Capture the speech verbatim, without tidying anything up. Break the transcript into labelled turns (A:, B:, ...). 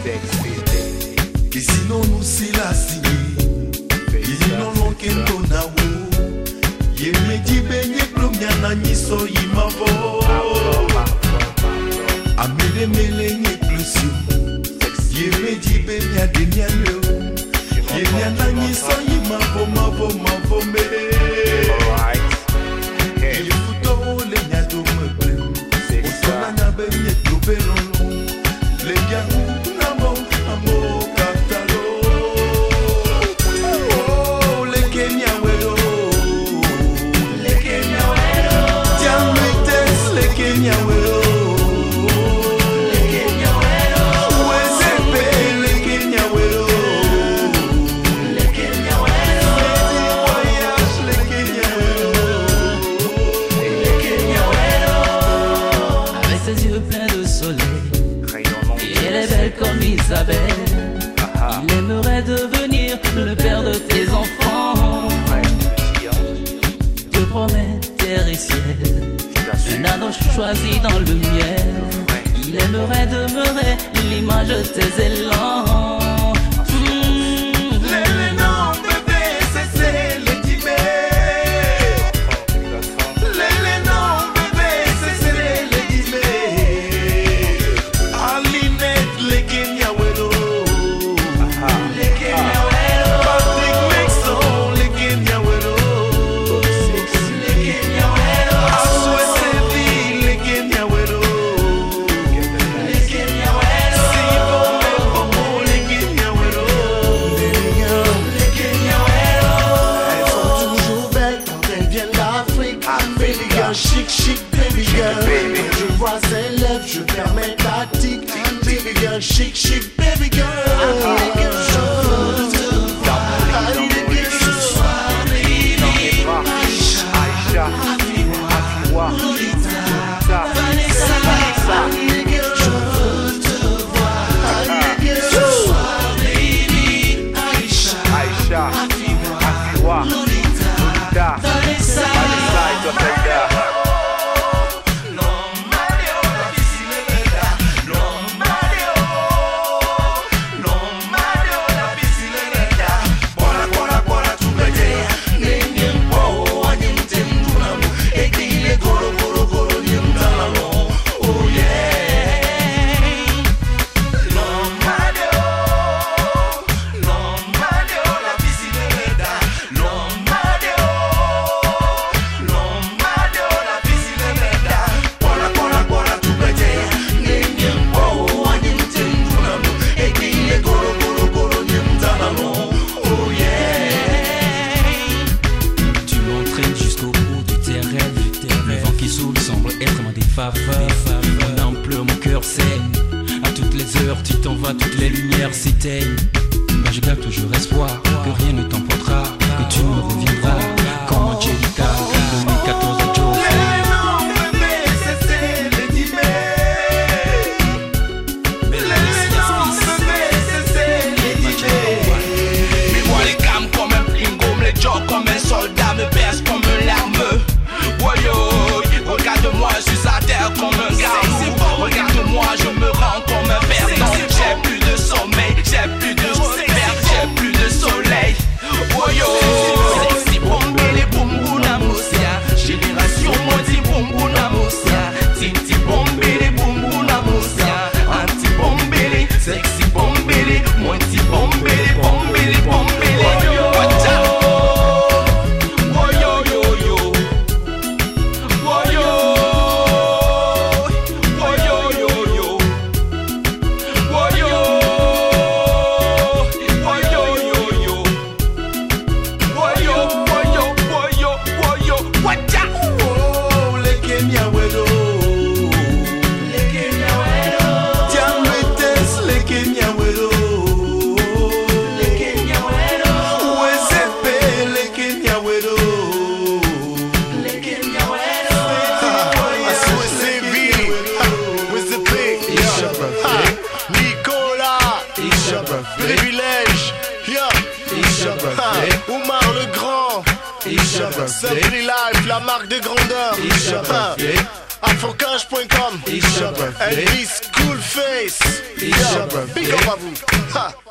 A: Et sinon nous c'est la signé. Et non non kendo na wo. Ye me di benye plomia na nyiso yimavo. Amele mele nye plusio. Ye me di benya de nyalo. Ye nya na nyiso yimavo mavo mavo me. Ye futo le nya do me blem. Osona nya benye tobelolo. Le biaku na mo amo katalo. Oh le Kenya wero. Le Kenya wero. Diametes le Kenya wero. Le Kenya wero. Wezepe le Kenya wero. Le Kenya wero. Voyage le Kenya wero. Le Kenya wero.
B: Avec ses yeux pleins de soleil, et elle est belle comme Isabelle. Il aimerait devenir le père de tes enfants. Te promet terre et ciel, un ado choisi dans le miel. Il aimerait demeurer l'image de tes élans.
A: Lele non bébé, c'est c'est le Tibet. Lele non bébé, c'est c'est le Tibet. Alinette le Kenya wero. Le Kenya wero. Patrick Mexon le Kenya wero. Le Kenya wero. Aswe Sevi le Kenya wero. Le Kenya wero. Sibo Mepomo le Kenya wero. Le Kenya wero.
C: Elles sont toujours belles quand elles viennent d'Afrique. Baby girl, chic, chic, baby girl. Quand je vois ses lèvres, je perds mes tactiques. Baby girl, chic, chic, baby girl. I need a girl, je veux te voir. I need a girl ce soir, baby. Aïcha, Afiwa, Lolita, Vanessa. I need a girl, je veux te voir. I need a girl ce soir, baby. Aïcha, Afiwa, Lolita, Vanessa.
B: Tu m'entraînes jusqu'au bout de tes rêves. Le vent qui souffle semble être mon défaveur. Mon âme pleure, mon cœur saigne. À toutes les heures, tu t'en vas, toutes les lumières s'éteignent. Mais je garde toujours espoir que rien ne t'emportera, que tu me reviendras comme Angelica, deux mille quatorze de Joe.
A: Lele non bébé, c'est c'est le Tibet. Lele non bébé, c'est c'est le Tibet.
D: Mais moi les gammes comme un plingo, les jokes comme un soldat, me percent comme une larme. Woyo, regarde-moi, je suis à terre comme un garou. Regarde-moi, je me rends comme un perdant. J'ai plus de sommeil, j'ai plus de repères, j'ai plus de soleil. Woyo, sexy bombele bumbuna mosia. Génération modi bumbuna mosia. Titi bombele bumbuna mosia. Anti bombele, sexy bombele, modi bombele, bombele, bombele. Watch out. Woyo yo yo. Woyo. Woyo yo yo. Woyo. Woyo yo yo. Woyo, woyo, woyo, woyo. Watch out.
A: Oh le Kenya wero. Le Kenya wero. Diametes le Kenya wero. Le Kenya wero. Wezepe le Kenya wero. Le Kenya wero.
C: Aswe Sevi, Wezepe, Nicolas, Privilège, Oumar le Grand, Simply Life, la marque de grandeur, afrocage point com, Elvis Coolface. Yeah, big up à vous. Ha.